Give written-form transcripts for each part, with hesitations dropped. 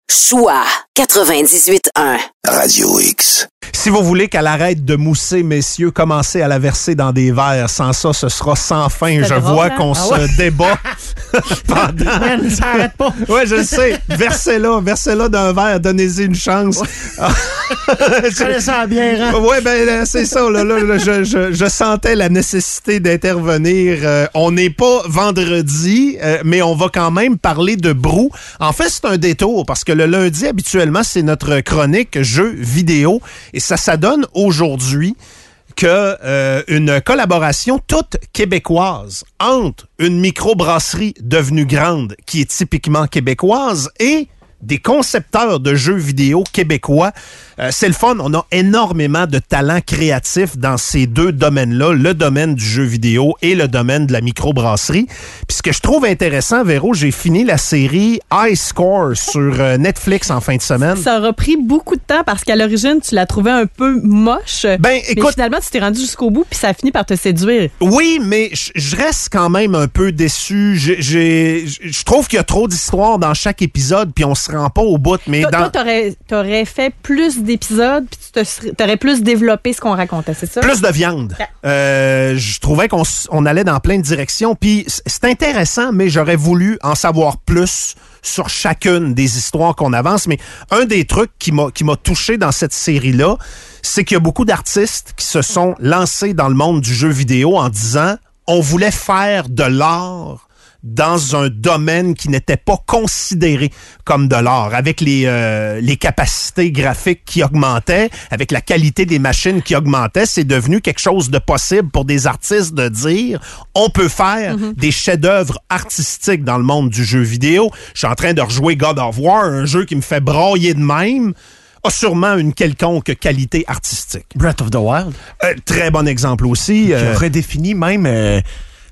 Choix 98.1 Radio X. Si vous voulez qu'elle arrête de mousser, messieurs, commencez à la verser dans des verres. Sans ça, ce sera sans fin. Je vois qu'on se débat pendant... Man, ça arrête pas. Oui, je le sais. Versez-la d'un verre. Donnez-y une chance. Je connais ça bien, hein? Oui, ben c'est ça. Là, je sentais la nécessité d'intervenir. On n'est pas vendredi, mais on va quand même parler de brou. En fait, c'est un détour parce que le lundi, habituellement, c'est notre chronique jeux vidéo. Et ça donne aujourd'hui une collaboration toute québécoise entre une microbrasserie devenue grande qui est typiquement québécoise et des concepteurs de jeux vidéo québécois. C'est le fun. On a énormément de talents créatifs dans ces deux domaines-là, le domaine du jeu vidéo et le domaine de la microbrasserie. Puis ce que je trouve intéressant, Véro, j'ai fini la série High Score sur Netflix en fin de semaine. Ça aura pris beaucoup de temps parce qu'à l'origine, tu la trouvais un peu moche. Ben, écoute, mais finalement, tu t'es rendu jusqu'au bout puis ça a fini par te séduire. Oui, mais je reste quand même un peu déçu. Je trouve qu'il y a trop d'histoires dans chaque épisode puis on se rend pas au bout. Mais toi, t'aurais fait plus d'épisodes puis tu t'aurais plus développé ce qu'on racontait, c'est ça? Plus de viande. Je trouvais qu'on allait dans plein de directions. Puis c'est intéressant, mais j'aurais voulu en savoir plus sur chacune des histoires qu'on avance. Mais un des trucs qui m'a touché dans cette série-là, c'est qu'il y a beaucoup d'artistes qui se sont lancés dans le monde du jeu vidéo en disant « On voulait faire de l'art dans un domaine qui n'était pas considéré comme de l'art, avec les capacités graphiques qui augmentaient, avec la qualité des machines qui augmentait, c'est devenu quelque chose de possible pour des artistes de dire on peut faire des chefs-d'œuvre artistiques dans le monde du jeu vidéo. Je suis en train de rejouer God of War, un jeu qui me fait brailler de même, a sûrement une quelconque qualité artistique. Breath of the Wild. Très bon exemple aussi. Qui a redéfini même...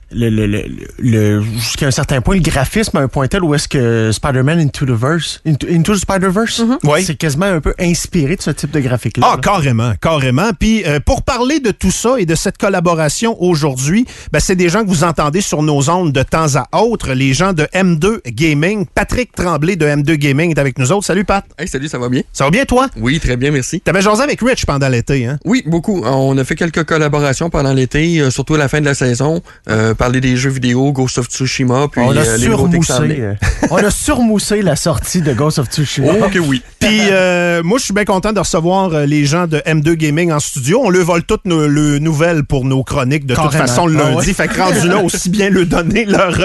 jusqu'à un certain point, le graphisme à un point tel où est-ce que Spider-Man Into the Spider-Verse, oui. C'est quasiment un peu inspiré de ce type de graphique-là. Ah, carrément. Puis, pour parler de tout ça et de cette collaboration aujourd'hui, c'est des gens que vous entendez sur nos ondes de temps à autre, les gens de M2 Gaming. Patrick Tremblay de M2 Gaming est avec nous autres. Salut, Pat. Hey, salut, ça va bien? Ça va bien, toi? Oui, très bien, merci. T'avais jasé avec Rich pendant l'été, hein? Oui, beaucoup. On a fait quelques collaborations pendant l'été, surtout à la fin de la saison. Parler des jeux vidéo, Ghost of Tsushima, puis les nouveautés que ça amenait. On a surmoussé la sortie de Ghost of Tsushima. Oh, ok, oui. Puis moi, je suis bien content de recevoir les gens de M2 Gaming en studio. On leur vole toutes nos nouvelles pour nos chroniques de toute façon le lundi. Fait que rendu là, aussi bien leur donner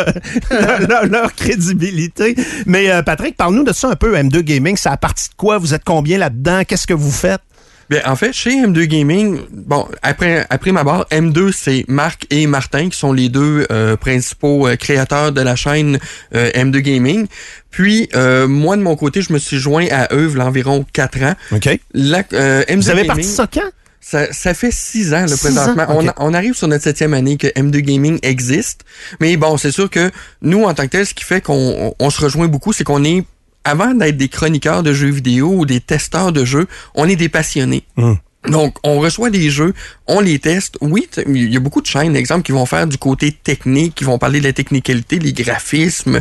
leur crédibilité. Mais Patrick, parle-nous de ça un peu, M2 Gaming. C'est à partir de quoi? Vous êtes combien là-dedans? Qu'est-ce que vous faites? Bien, en fait, chez M2 Gaming, bon, après ma barre, M2, c'est Marc et Martin qui sont les deux principaux créateurs de la chaîne M2 Gaming. Puis, moi, de mon côté, je me suis joint à eux il y a environ 4 ans. OK. M2 vous avez Gaming, parti ça quand? Ça fait 6 ans, là, présentement. Okay. On arrive sur notre 7e année que M2 Gaming existe. Mais bon, c'est sûr que nous, en tant que tel, ce qui fait qu'on se rejoint beaucoup, c'est qu'on est avant d'être des chroniqueurs de jeux vidéo ou des testeurs de jeux, on est des passionnés. Donc, on reçoit des jeux, on les teste. Oui, il y a beaucoup de chaînes, exemple, qui vont faire du côté technique, qui vont parler de la technicalité, les graphismes,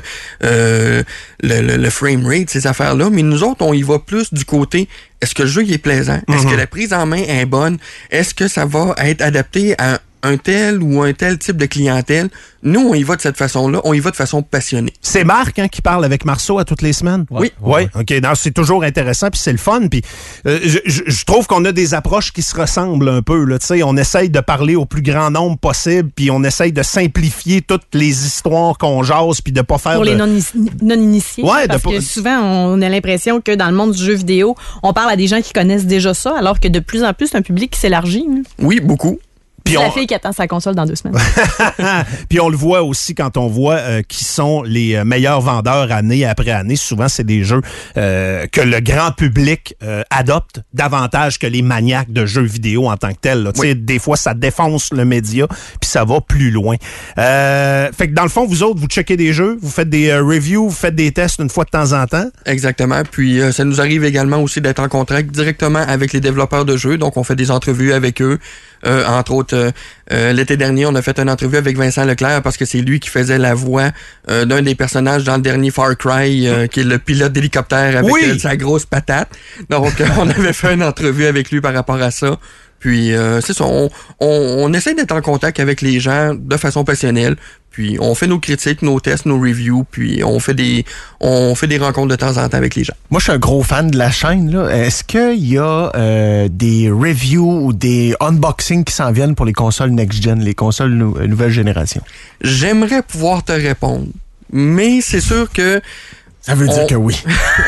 le frame rate, ces affaires-là. Mais nous autres, on y va plus du côté, est-ce que le jeu il est plaisant? Est-ce que la prise en main est bonne? Est-ce que ça va être adapté à un tel ou un tel type de clientèle? Nous, on y va de cette façon-là, on y va de façon passionnée. C'est Marc qui parle avec Marceau à toutes les semaines? Oui. OK. Non, c'est toujours intéressant, puis c'est le fun. Puis je trouve qu'on a des approches qui se ressemblent un peu. Là. On essaye de parler au plus grand nombre possible, puis on essaye de simplifier toutes les histoires qu'on jase, puis de pas faire... Pour les non-initiés, ouais, parce que souvent, on a l'impression que dans le monde du jeu vidéo, on parle à des gens qui connaissent déjà ça, alors que de plus en plus, c'est un public qui s'élargit. Hein. Oui, beaucoup. C'est la fille qui attend sa console dans 2 semaines. Puis on le voit aussi quand on voit qui sont les meilleurs vendeurs année après année. Souvent, c'est des jeux que le grand public adopte davantage que les maniaques de jeux vidéo en tant que tels. Oui. Des fois, ça défonce le média, puis ça va plus loin. Fait que dans le fond, vous autres, vous checkez des jeux, vous faites des reviews, vous faites des tests une fois de temps en temps. Exactement. Puis ça nous arrive également aussi d'être en contact directement avec les développeurs de jeux. Donc, on fait des entrevues avec eux. Entre autres, l'été dernier, on a fait une entrevue avec Vincent Leclerc parce que c'est lui qui faisait la voix d'un des personnages dans le dernier Far Cry, qui est le pilote d'hélicoptère avec sa grosse patate. Donc, on avait fait une entrevue avec lui par rapport à ça. Puis, c'est ça, on essaie d'être en contact avec les gens de façon passionnelle. Puis, on fait nos critiques, nos tests, nos reviews. Puis, on fait des rencontres de temps en temps avec les gens. Moi, je suis un gros fan de la chaîne, là. Est-ce qu'il y a des reviews ou des unboxings qui s'en viennent pour les consoles next-gen, les consoles nouvelle génération? J'aimerais pouvoir te répondre. Mais c'est sûr que... Ça veut dire que oui.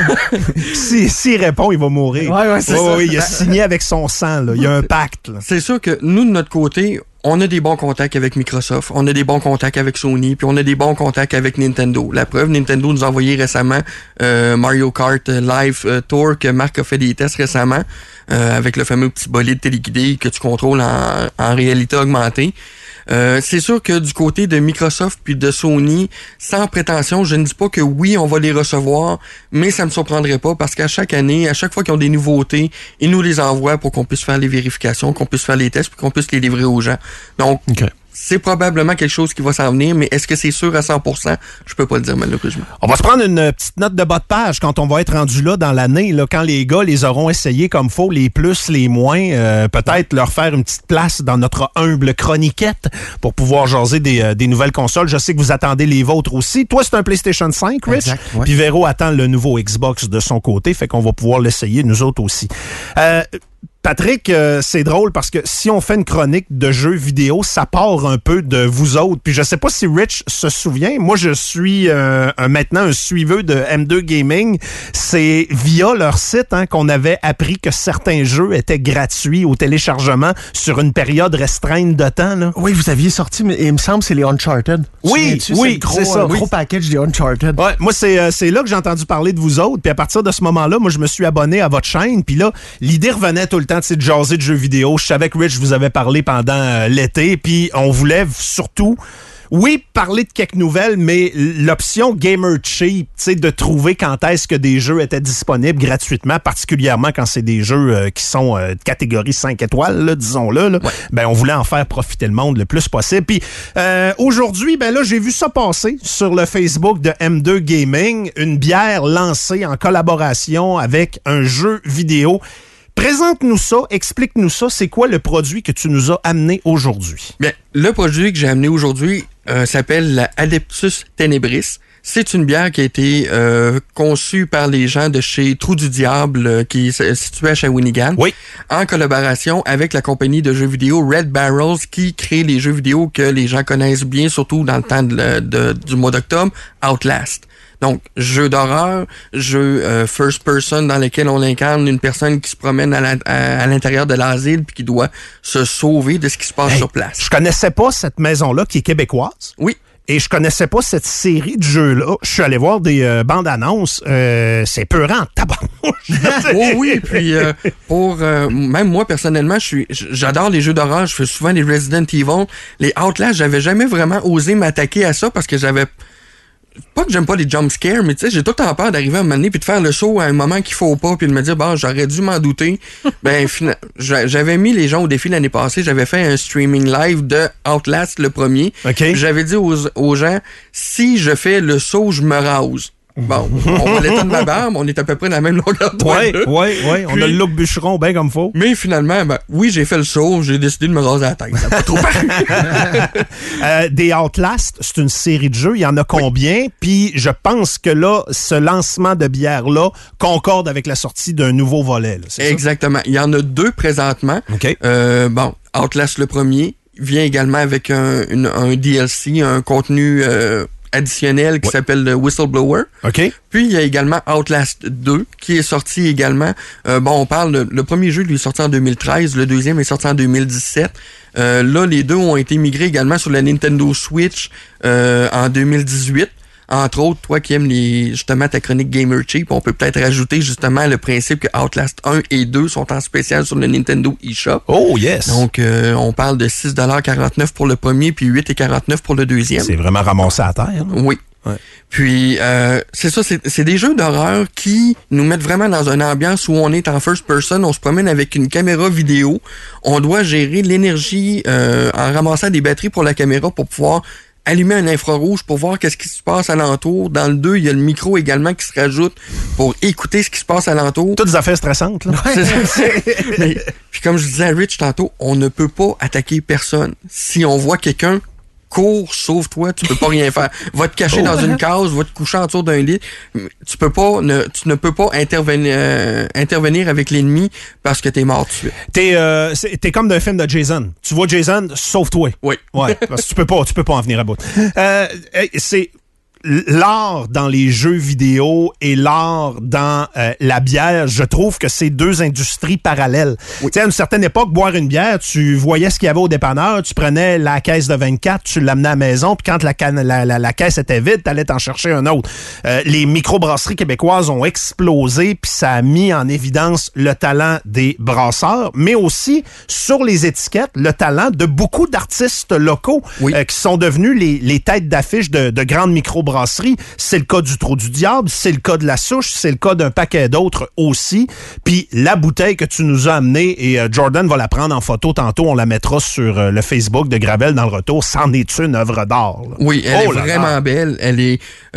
S'il répond, il va mourir. Ouais, c'est ça. Oui, il a signé avec son sang, là. Il y a un pacte, là. C'est sûr que nous, de notre côté, on a des bons contacts avec Microsoft, on a des bons contacts avec Sony, puis on a des bons contacts avec Nintendo. La preuve, Nintendo nous a envoyé récemment Mario Kart Live Tour, que Marc a fait des tests récemment, avec le fameux petit bolide téléguidé que tu contrôles en réalité augmentée. C'est sûr que du côté de Microsoft puis de Sony, sans prétention, je ne dis pas que oui, on va les recevoir, mais ça me surprendrait pas parce qu'à chaque année, à chaque fois qu'ils ont des nouveautés, ils nous les envoient pour qu'on puisse faire les vérifications, qu'on puisse faire les tests puis qu'on puisse les livrer aux gens. Donc, c'est probablement quelque chose qui va s'en venir, mais est-ce que c'est sûr à 100%? Je peux pas le dire malheureusement. On va se prendre une petite note de bas de page quand on va être rendu là dans l'année, là, quand les gars les auront essayés comme faut, les plus, les moins, peut-être leur faire une petite place dans notre humble chroniquette pour pouvoir jaser des nouvelles consoles. Je sais que vous attendez les vôtres aussi. Toi, c'est un PlayStation 5, Rich? Exact, ouais. Puis Véro attend le nouveau Xbox de son côté, fait qu'on va pouvoir l'essayer, nous autres aussi. Patrick, c'est drôle parce que si on fait une chronique de jeux vidéo, ça part un peu de vous autres. Puis je sais pas si Rich se souvient, moi je suis maintenant un suiveux de M2 Gaming. C'est via leur site qu'on avait appris que certains jeux étaient gratuits au téléchargement sur une période restreinte de temps. Là. Oui, vous aviez sorti, mais il me semble que c'est les Uncharted. Oui, c'est ça. Gros package des Uncharted. Ouais, moi c'est là que j'ai entendu parler de vous autres. Puis à partir de ce moment-là, moi je me suis abonné à votre chaîne. Puis là, l'idée revenait tout le temps de jaser de jeux vidéo. Je savais que Rich vous avait parlé pendant l'été, puis on voulait surtout, oui, parler de quelques nouvelles, mais l'option Gamer Cheap, tu sais, de trouver quand est-ce que des jeux étaient disponibles gratuitement, particulièrement quand c'est des jeux qui sont de catégorie 5 étoiles, là, disons-le, là, ben on voulait en faire profiter le monde le plus possible. Puis aujourd'hui, ben là, j'ai vu ça passer sur le Facebook de M2 Gaming, une bière lancée en collaboration avec un jeu vidéo. Présente-nous ça, explique-nous ça, c'est quoi le produit que tu nous as amené aujourd'hui? Bien, le produit que j'ai amené aujourd'hui s'appelle la Adeptus Tenebris. C'est une bière qui a été conçue par les gens de chez Trou du Diable, qui est situé à Shawinigan, en collaboration avec la compagnie de jeux vidéo Red Barrels, qui crée les jeux vidéo que les gens connaissent bien, surtout dans le temps du mois d'octobre, Outlast. Donc, jeu d'horreur, jeu first person dans lequel on incarne une personne qui se promène à l'intérieur de l'asile puis qui doit se sauver de ce qui se passe sur place. Je connaissais pas cette maison-là qui est québécoise. Oui. Et je connaissais pas cette série de jeux-là. Je suis allé voir des bandes annonces. C'est peurant, tabarnouche. Oui, puis pour même moi personnellement, j'adore les jeux d'horreur. Je fais souvent les Resident Evil, les Outlast. J'avais jamais vraiment osé m'attaquer à ça parce que j'avais pas que j'aime pas les jump scares, mais tu sais, j'ai tout le temps peur d'arriver à un moment donné puis de faire le saut à un moment qu'il faut pas puis de me dire, bon, j'aurais dû m'en douter. Ben, j'avais mis les gens au défi l'année passée. J'avais fait un streaming live de Outlast, le premier. Okay. J'avais dit aux gens, si je fais le saut, je me rase. Bon, on va l'état de ma barbe, on est à peu près dans la même longueur de Oui. On a le look bûcheron bien comme faut. Mais finalement, ben, oui, j'ai fait le saut, j'ai décidé de me raser la tête. Ça n'a pas trop Des Outlast, c'est une série de jeux. Il y en a combien? Puis je pense que là, ce lancement de bière-là concorde avec la sortie d'un nouveau volet. Là, c'est exactement. Ça? Il y en a 2 présentement. Okay. Bon, Outlast le premier vient également avec un DLC, un contenu additionnel qui s'appelle le Whistleblower. Okay. Puis, il y a également Outlast 2 qui est sorti également. On parle le premier jeu, lui, est sorti en 2013. Le deuxième est sorti en 2017. Là, les deux ont été migrés également sur la Nintendo Switch en 2018. Entre autres, toi qui aimes justement ta chronique Gamer Cheap, on peut peut-être rajouter justement le principe que Outlast 1 et 2 sont en spécial sur le Nintendo eShop. Oh yes! Donc, on parle de 6,49$ pour le premier puis 8,49$ pour le deuxième. C'est vraiment ramassé à terre. Là. Oui. Ouais. Puis, c'est ça, c'est des jeux d'horreur qui nous mettent vraiment dans une ambiance où on est en first person, on se promène avec une caméra vidéo, on doit gérer l'énergie en ramassant des batteries pour la caméra pour pouvoir allumer un infrarouge pour voir qu'est-ce qui se passe alentour. Dans le 2, il y a le micro également qui se rajoute pour écouter ce qui se passe alentour. Toutes des affaires stressantes, là. C'est ça. Mais, puis comme je disais à Rich tantôt, on ne peut pas attaquer personne. Si on voit quelqu'un, cours, sauve-toi, tu peux pas rien faire. Va te cacher dans une case, va te coucher autour d'un lit. Tu ne peux pas intervenir avec l'ennemi parce que t'es mort tout de suite. T'es comme d'un film de Jason. Tu vois Jason, sauve-toi. Oui. Ouais, parce que tu peux pas en venir à bout. C'est l'art dans les jeux vidéo et l'art dans la bière, je trouve que c'est deux industries parallèles. Oui. Tu sais, à une certaine époque, boire une bière, tu voyais ce qu'il y avait au dépanneur, tu prenais la caisse de 24, tu l'amenais à la maison, puis quand la caisse était vide, t'allais t'en chercher un autre. Les microbrasseries québécoises ont explosé, puis ça a mis en évidence le talent des brasseurs, mais aussi sur les étiquettes, le talent de beaucoup d'artistes locaux qui sont devenus les têtes d'affiche de grandes microbrasseries. C'est le cas du Trou du Diable, c'est le cas de La Souche, c'est le cas d'un paquet d'autres aussi. Puis la bouteille que tu nous as amenée, et Jordan va la prendre en photo tantôt, on la mettra sur le Facebook de Gravel dans le retour, c'en est une œuvre d'art. Là. Oui, elle est vraiment belle. Elle est...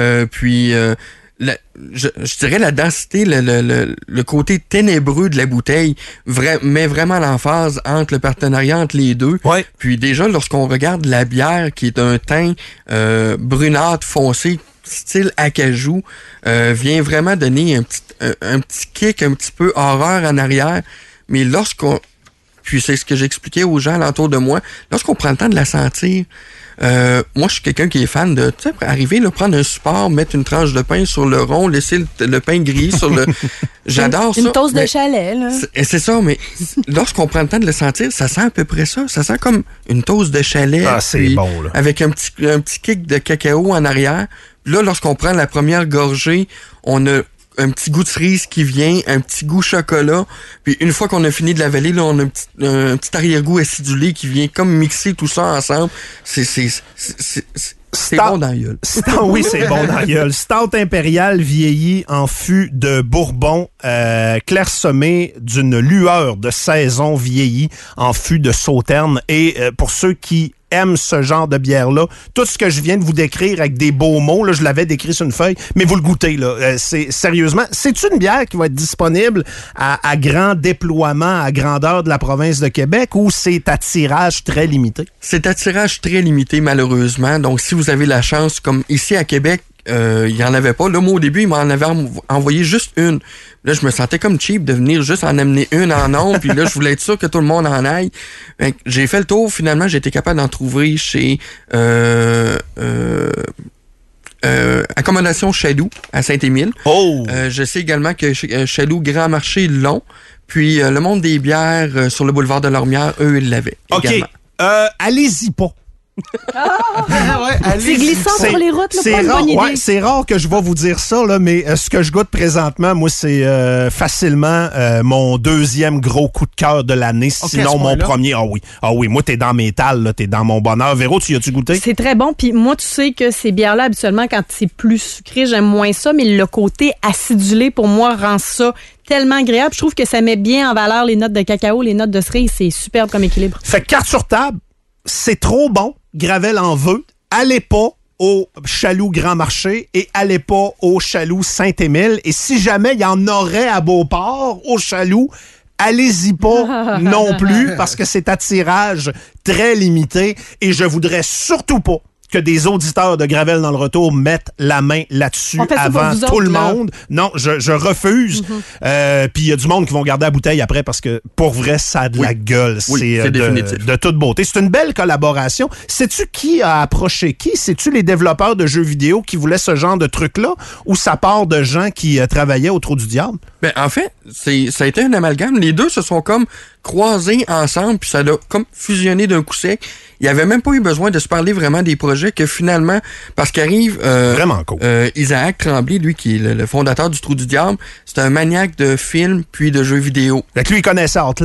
je dirais la densité, le côté ténébreux de la bouteille met vraiment l'emphase entre le partenariat entre les deux. Ouais. Puis déjà, lorsqu'on regarde la bière qui est un teint brunâtre foncé, style acajou, vient vraiment donner un petit kick, un petit peu horreur en arrière. Mais puis c'est ce que j'expliquais aux gens alentour de moi, lorsqu'on prend le temps de la sentir, moi, je suis quelqu'un qui est fan de, tu sais, arriver, là, prendre un support, mettre une tranche de pain sur le rond, laisser le pain grillé sur le... J'adore ça. Une toast de chalet, là. C'est ça, mais lorsqu'on prend le temps de le sentir, ça sent à peu près ça. Ça sent comme une toast de chalet. Ah, c'est bon, là. Avec un petit kick de cacao en arrière. Puis là, lorsqu'on prend la première gorgée, on a un petit goût de cerise qui vient, un petit goût chocolat. Puis une fois qu'on a fini de l'avaler, là, on a un petit arrière-goût acidulé qui vient comme mixer tout ça ensemble. C'est bon dans la gueule. Oui, c'est bon dans la gueule. Stout impérial vieilli en fût de Bourbon, clairsemé d'une lueur de saison vieillie en fût de Sauterne. Et pour ceux qui aiment ce genre de bière-là, tout ce que je viens de vous décrire avec des beaux mots, là, je l'avais décrit sur une feuille, mais vous le goûtez, là. Sérieusement, c'est une bière qui va être disponible à grand déploiement, à grandeur de la province de Québec, ou c'est à tirage très limité? C'est à tirage très limité, malheureusement. Donc, si vous avez la chance, comme ici à Québec, il n'y en avait pas. Là, moi, au début, il m'en avait envoyé juste une. Là, je me sentais comme cheap de venir juste en amener une en nombre. Puis là, je voulais être sûr que tout le monde en aille. J'ai fait le tour. Finalement, j'ai été capable d'en trouver chez Accommodation Chaloux à Saint-Émile. Oh! Je sais également que chez Chaloux Grand Marché l'ont. Puis le monde des bières sur le boulevard de Lormière, eux, ils l'avaient également. Allez-y pas. C'est glissant sur les routes, là, c'est pas une rare, bonne idée. ouais, c'est rare que je vais vous dire ça, là, mais ce que je goûte présentement, moi, c'est facilement mon deuxième gros coup de cœur de l'année, sinon mon premier. Ah oui, moi, t'es dans mes tales, là, t'es dans mon bonheur. Véro, tu y as-tu goûté? C'est très bon. Puis moi, tu sais que ces bières-là, habituellement, quand c'est plus sucré, j'aime moins ça, mais le côté acidulé, pour moi, rend ça tellement agréable. Je trouve que ça met bien en valeur les notes de cacao, les notes de cerise. C'est superbe comme équilibre. Fait que carte sur table, c'est trop bon. Gravel en veut. Allez pas au Chaloux Grand Marché et allez pas au Chaloux Saint-Émile. Et si jamais il y en aurait à Beauport, au Chaloux, allez-y pas non plus parce que c'est à tirage très limité et je voudrais surtout pas que des auditeurs de Gravel dans le retour mettent la main là-dessus avant tout le monde. Non, je refuse. Puis il y a du monde qui vont garder la bouteille après parce que pour vrai, ça a de la gueule. Oui, c'est définitif. De toute beauté. C'est une belle collaboration. Sais-tu qui a approché qui? Sais-tu les développeurs de jeux vidéo qui voulaient ce genre de truc-là ou ça part de gens qui travaillaient au Trou du Diable? Ben, en fait, ça a été un amalgame. Les deux se sont comme croisés ensemble, puis ça a comme fusionné d'un coup sec. Il n'y avait même pas eu besoin de se parler vraiment des projets que finalement, parce qu'arrive vraiment cool. Isaac Tremblay, lui qui est le fondateur du Trou du Diable, c'est un maniaque de films puis de jeux vidéo. Fait que lui, il connaissait Outlast.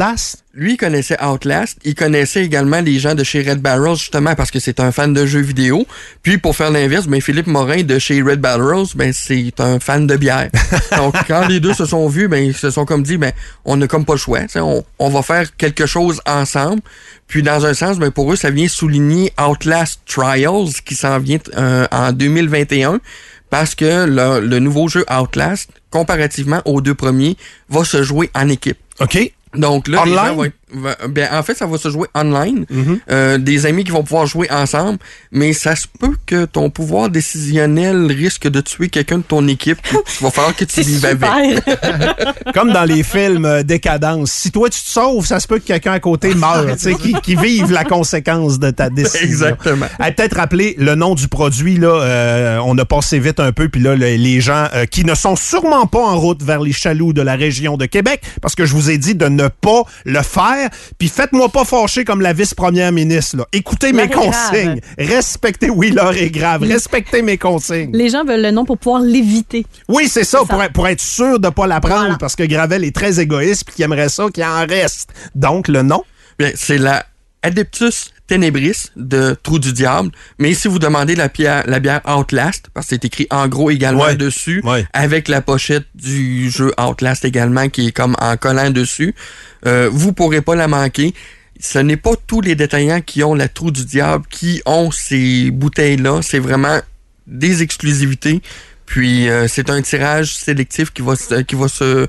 lui, il connaissait Outlast. Il connaissait également les gens de chez Red Barrels, justement, parce que c'est un fan de jeux vidéo. Puis, pour faire l'inverse, Philippe Morin de chez Red Barrels, c'est un fan de bière. Donc, quand les deux se sont vus, ils se sont comme dit, on n'a comme pas le choix. On va faire quelque chose ensemble. Puis, dans un sens, pour eux, ça vient souligner Outlast Trials, qui s'en vient en 2021. Parce que le nouveau jeu Outlast, comparativement aux deux premiers, va se jouer en équipe. OK. Donc là, online? Les gens vont en fait, ça va se jouer online. Des amis qui vont pouvoir jouer ensemble, mais ça se peut que ton pouvoir décisionnel risque de tuer quelqu'un de ton équipe. Il va falloir que tu vives avec. Comme dans les films Décadence. Si toi, tu te sauves, ça se peut que quelqu'un à côté meure, qui vive la conséquence de ta décision. Exactement. Peut-être rappeler le nom du produit. Là, on a passé vite un peu, puis là, les gens qui ne sont sûrement pas en route vers les chaloups de la région de Québec, parce que je vous ai dit de ne pas le faire, puis faites-moi pas fâcher comme la vice-première ministre. Là. Écoutez mes consignes. Respectez, l'heure est grave. Respectez mes consignes. Les gens veulent le nom pour pouvoir l'éviter. Oui, c'est ça, pour être sûr de pas l'apprendre, parce que Gravel est très égoïste puis qu'il aimerait ça qu'il en reste. Donc, le nom? Bien, c'est la Adeptus Tenebris de Trou du Diable. Mais si vous demandez la bière Outlast, parce que c'est écrit en gros également dessus, avec la pochette du jeu Outlast également qui est comme en collant dessus, vous pourrez pas la manquer. Ce n'est pas tous les détaillants qui ont la Trou du Diable qui ont ces bouteilles-là. C'est vraiment des exclusivités. Puis c'est un tirage sélectif qui va se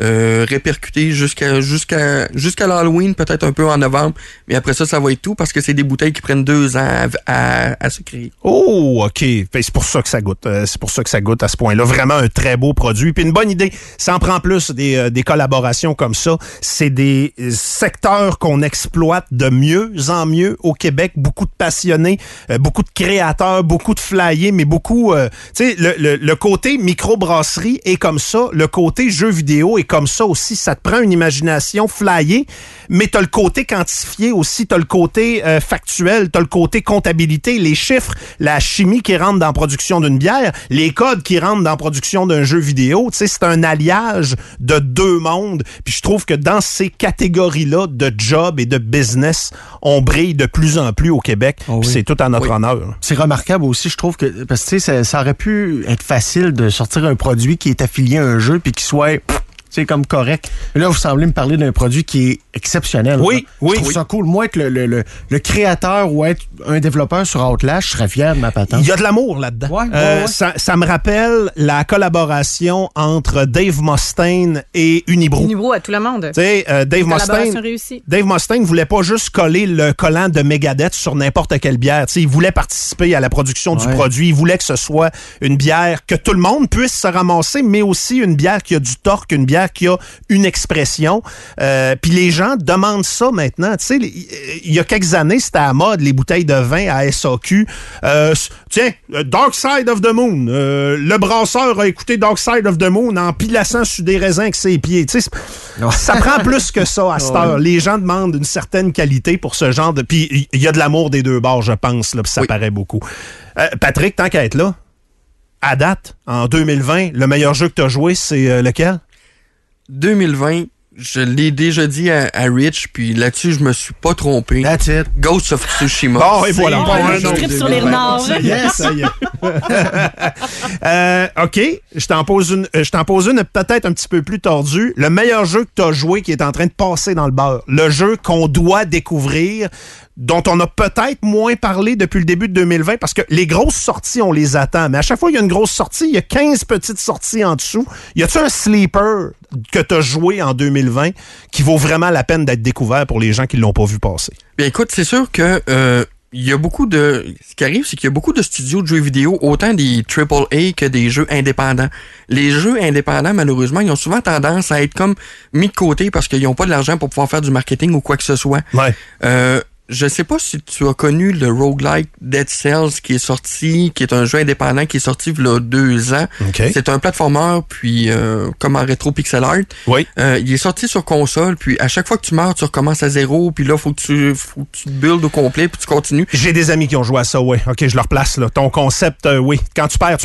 répercuter jusqu'à l'Halloween, peut-être un peu en novembre. Mais après ça va être tout parce que c'est des bouteilles qui prennent 2 ans à se créer. Oh, OK. C'est pour ça que ça goûte. C'est pour ça que ça goûte à ce point-là. Vraiment un très beau produit. Puis une bonne idée. Ça en prend plus des collaborations comme ça. C'est des secteurs qu'on exploite de mieux en mieux au Québec. Beaucoup de passionnés, beaucoup de créateurs, beaucoup de flyers, mais beaucoup... tu sais, le côté microbrasserie est comme ça. Le côté jeu vidéo est comme ça aussi. Ça te prend une imagination flyée, mais t'as le côté quantifié aussi, t'as le côté factuel, t'as le côté comptabilité, les chiffres, la chimie qui rentre dans la production d'une bière, les codes qui rentrent dans la production d'un jeu vidéo. Tu sais, c'est un alliage de deux mondes. Puis je trouve que dans ces catégories-là de job et de business, on brille de plus en plus au Québec. Puis c'est tout à notre honneur. C'est remarquable aussi, je trouve, que parce que tu sais, ça aurait pu être facile de sortir un produit qui est affilié à un jeu puis qui soit c'est comme correct. Mais là, vous semblez me parler d'un produit qui est exceptionnel. Oui. Je trouve ça cool. Moi, être le créateur ou être un développeur sur Outlast, je serais fier de ma patente. Il y a de l'amour là-dedans. Ouais. Ça me rappelle la collaboration entre Dave Mustaine et Unibroue. Unibroue à tout le monde. Tu sais, Dave Mustaine voulait pas juste coller le collant de Megadeth sur n'importe quelle bière. Tu sais, il voulait participer à la production du produit. Il voulait que ce soit une bière que tout le monde puisse se ramasser, mais aussi une bière qui a du torque, une bière qui a une expression. Puis les gens demandent ça maintenant. Tu sais, il y a quelques années, c'était à mode, les bouteilles de vin à SAQ. Tiens, Dark Side of the Moon. Le brasseur a écouté Dark Side of the Moon en pilassant sur des raisins avec ses pieds. Tu sais, ça prend plus que ça à cette heure. Les gens demandent une certaine qualité pour ce genre de... Puis il y a de l'amour des deux bords, je pense, là, puis ça paraît beaucoup. Patrick, tant qu'à être là, à date, en 2020, le meilleur jeu que tu as joué, c'est lequel? 2020, je l'ai déjà dit à Rich, puis là-dessus, je me suis pas trompé. That's it. Ghost of Tsushima. Bon, et voilà. Je tripe sur les renards. Ça y est. OK, je t'en pose une peut-être un petit peu plus tordue. Le meilleur jeu que tu as joué qui est en train de passer dans le beurre. Le jeu qu'on doit découvrir, dont on a peut-être moins parlé depuis le début de 2020, parce que les grosses sorties, on les attend. Mais à chaque fois qu'il y a une grosse sortie, il y a 15 petites sorties en dessous. Y a-tu un sleeper que tu as joué en 2020 qui vaut vraiment la peine d'être découvert pour les gens qui l'ont pas vu passer? Bien, écoute, c'est sûr que il y a beaucoup de... Ce qui arrive, c'est qu'il y a beaucoup de studios de jeux vidéo, autant des AAA que des jeux indépendants. Les jeux indépendants, malheureusement, ils ont souvent tendance à être comme mis de côté parce qu'ils n'ont pas de l'argent pour pouvoir faire du marketing ou quoi que ce soit. Ouais. Je sais pas si tu as connu le roguelike Dead Cells qui est sorti, qui est un jeu indépendant qui est sorti il y a 2 ans. Okay. C'est un platformer, puis comme en rétro pixel art. Oui. Il est sorti sur console, puis à chaque fois que tu meurs, tu recommences à zéro, puis là, faut que tu builds au complet, puis tu continues. J'ai des amis qui ont joué à ça, oui. OK, je leur place, là. Ton concept, oui. Quand tu perds, tu perds.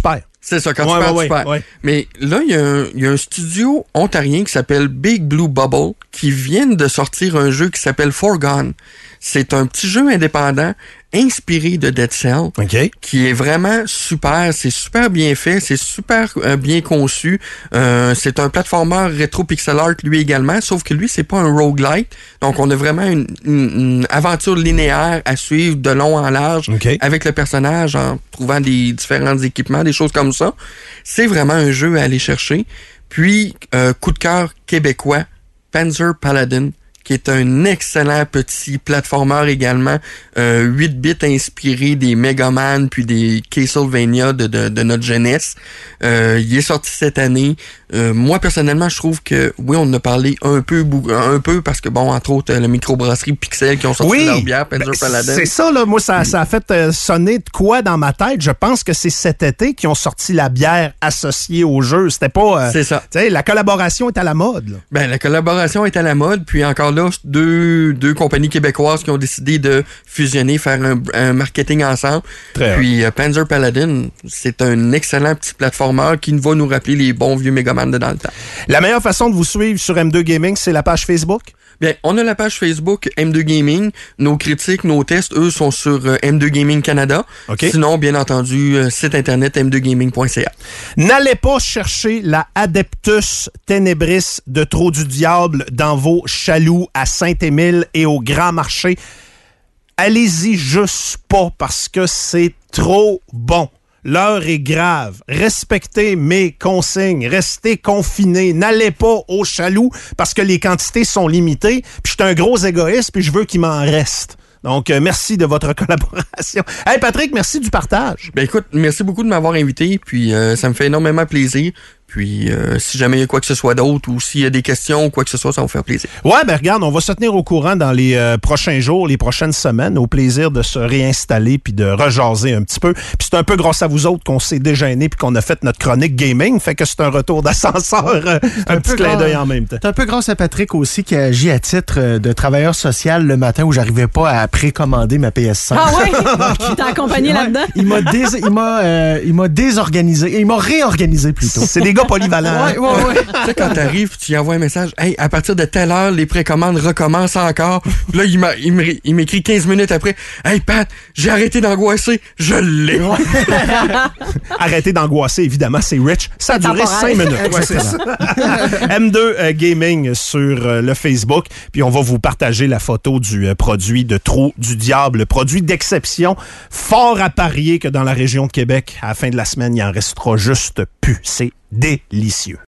C'est ça, quand tu perds, tu perds. Mais là, il y a un studio ontarien qui s'appelle Big Blue Bubble qui vient de sortir un jeu qui s'appelle Forgone. C'est un petit jeu indépendant inspiré de Dead Cell, qui est vraiment super. C'est super bien fait, c'est super bien conçu. C'est un platformer rétro pixel art lui également, sauf que lui, c'est pas un roguelite. Donc, on a vraiment une aventure linéaire à suivre de long en large avec le personnage en trouvant des différents équipements, des choses comme ça. C'est vraiment un jeu à aller chercher. Puis, coup de cœur québécois, Panzer Paladin, qui est un excellent petit platformer également, 8 bits inspiré des Mega Man puis des Castlevania de notre jeunesse. Il est sorti cette année. Moi, personnellement, je trouve que, oui, on en a parlé un peu parce que, bon, entre autres, la microbrasserie Pixel qui ont sorti leur bière, Panzer Paladin. C'est ça, là. Moi, ça a fait sonner de quoi dans ma tête? Je pense que c'est cet été qu'ils ont sorti la bière associée au jeu. C'était pas... c'est ça. Tu sais, la collaboration est à la mode, là. Ben, la collaboration est à la mode, puis encore là, deux compagnies québécoises qui ont décidé de fusionner, faire un marketing ensemble. Puis Panzer Paladin, c'est un excellent petit platformer qui va nous rappeler les bons vieux Mega Man de dans le temps. La meilleure façon de vous suivre sur M2 Gaming, c'est la page Facebook? Bien, on a la page Facebook M2 Gaming. Nos critiques, nos tests, eux, sont sur M2 Gaming Canada. Sinon, bien entendu, site internet m2gaming.ca. N'allez pas chercher la Adeptus Ténébris de Trou du Diable dans vos chaloux à Saint-Émile et au Grand Marché. Allez-y juste pas parce que c'est trop bon. L'heure est grave. Respectez mes consignes. Restez confinés. N'allez pas au chaloup parce que les quantités sont limitées. Puis je suis un gros égoïste puis je veux qu'il m'en reste. Donc, merci de votre collaboration. Hey Patrick, merci du partage. Ben écoute, merci beaucoup de m'avoir invité. Puis ça me fait énormément plaisir. Puis, si jamais il y a quoi que ce soit d'autre ou s'il y a des questions ou quoi que ce soit, ça va me faire plaisir. Ouais, ben regarde, on va se tenir au courant dans les prochains jours, les prochaines semaines. Au plaisir de se réinstaller puis de rejaser un petit peu. Puis c'est un peu grâce à vous autres qu'on s'est déjeuné puis qu'on a fait notre chronique gaming. Fait que c'est un retour d'ascenseur, un petit clin d'œil en même temps. C'est un peu grâce à Patrick aussi qui agit à titre de travailleur social le matin où j'arrivais pas à précommander ma PS5. Ah ouais? Qui t'a accompagné là-dedans? Il m'a désorganisé. Il m'a réorganisé plutôt. C'est des gars polyvalents. Ouais. Tu sais, quand t'arrives, tu y envoies un message. Hey, à partir de telle heure, les précommandes recommencent encore. Puis là, il m'écrit 15 minutes après. Hey, Pat, j'ai arrêté d'angoisser. Je l'ai. Arrêtez d'angoisser, évidemment, c'est Rich. Ça a duré 5 minutes. Ouais, c'est ça. M2 Gaming sur le Facebook. Puis on va vous partager la photo du produit de Trou du Diable. Produit d'exception. Fort à parier que dans la région de Québec, à la fin de la semaine, il en restera juste plus. C'est délicieux.